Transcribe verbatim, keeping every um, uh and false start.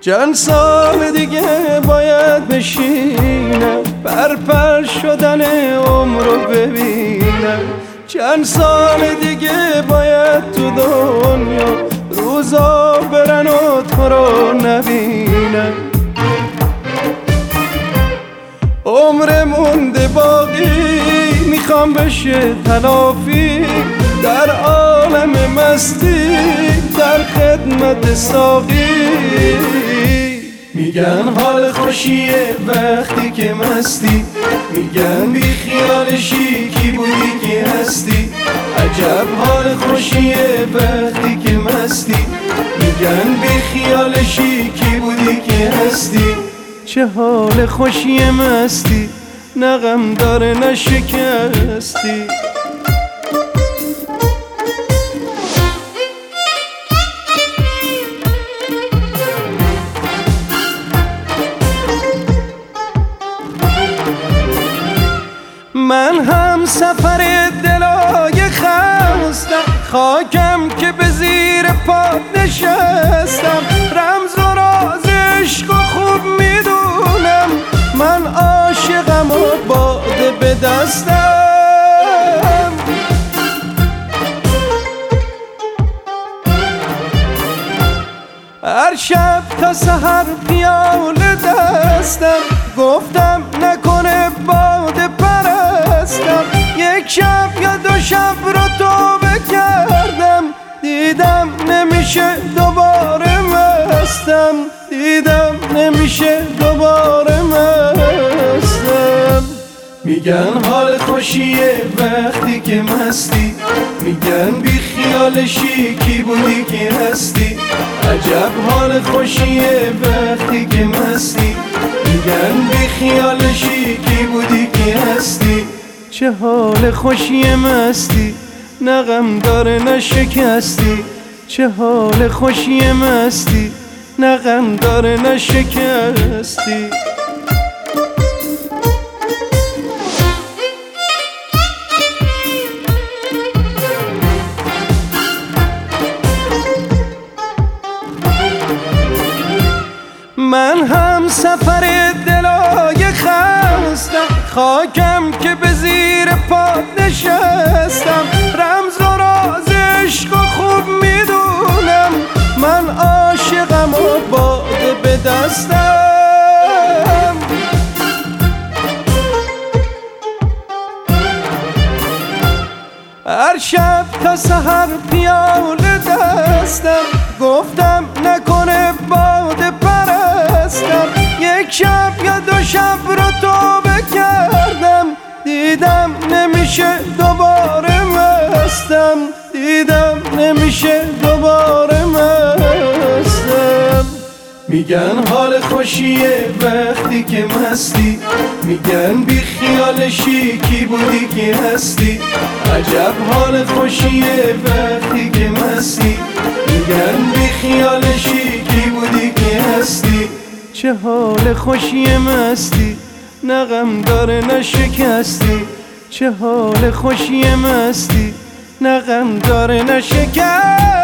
چند سال دیگه باید بشینم پر پر شدن عمر رو ببینم. چند سال دیگه باید تو دنیا روزا برن و تو رو نبینم. عمر مونده باقی میخوام بشه تلافی در عالم مستی در خدمت ساقی. میگن حال خوشیه وقتی که مستی، میگن بی خیالشی کی بودی که هستی. عجب حال خوشیه وقتی که مستی، میگن بی خیالشی کی بودی که هستی. چه حال خوشی مستی، نه غم داره نه شکستی. من هم سفر دلای خستم، خاکم که به زیر پات نشستم. رمز و راز عشق و خوب میدونم، من عاشقم و باده به دستم. هر شب تا سحر پیاله دستم، گفتم نکنه باده پرستم. یک شب یا دو شب رو توبه کردم، دیدم نمیشه دوباره مستم. دیدم نمیشه دوباره مستم. میگن حال خوشیه وقتی که مستی، میگن بی خیالشی کی بودی که هستی. عجب حال خوشیه وقتی که مستی، میگن بی خیالشی کی بودی که هستی. چه حال خوشی مستی، نه غم داره نه شکستی. چه حال خوشی مستی، نه غم داره نه شکستی. من هم سفر دلای خستم، خاکم که به زیر پات نشستم. رمز و راز عشق و خوب میدونم، من عاشقم و باده به دستم. هر شب تا سحر پیاله دستم، گفتم نکنه باده پرستم. یک شب یا دو شب رو توبه کردم، دیدم نمیشه دوباره مستم. دیدم نمیشه دوباره مستم. میگن حال خوشیه وقتی که مستی، میگن بی خیالشی کی بودی که هستی. عجب حال خوشیه وقتی که مستی، میگن بی خیالشی کی بودی که هستی. چه حال خوشی مستی، نه غم داره نه شکستی. چه حال خوشی مستی، نه غم داره نه شکستی.